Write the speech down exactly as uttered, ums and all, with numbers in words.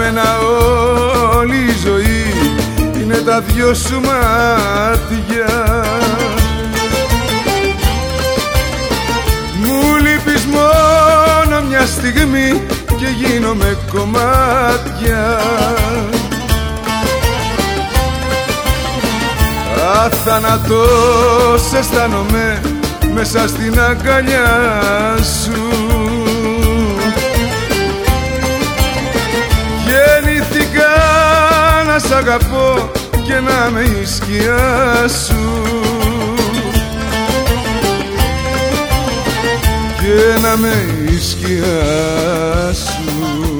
μένα όλη η ζωή είναι τα δυο σου μάτια. Μου λείπεις μόνο μια στιγμή και γίνομαι κομμάτια. Αθάνατος αισθάνομαι μέσα στην αγκαλιά σου. Γεννήθηκα να σ' αγαπώ και να είμαι η σκιά σου, και να είμαι η σκιά σου.